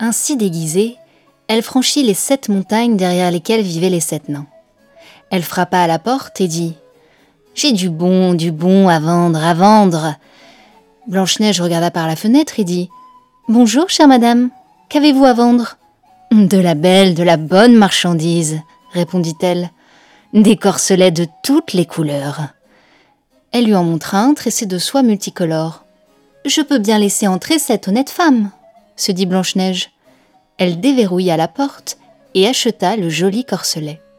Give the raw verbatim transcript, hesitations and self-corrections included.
Ainsi déguisée, elle franchit les sept montagnes derrière lesquelles vivaient les sept nains. Elle frappa à la porte et dit « J'ai du bon, du bon à vendre, à vendre !» Blanche-Neige regarda par la fenêtre et dit « Bonjour, chère madame, qu'avez-vous à vendre ?»« De la belle, de la bonne marchandise, » répondit-elle. « Des corselets de toutes les couleurs. » Elle lui en montra un tressé de soie multicolore. « Je peux bien laisser entrer cette honnête femme, » se dit Blanche-Neige. Elle déverrouilla la porte et acheta le joli corselet.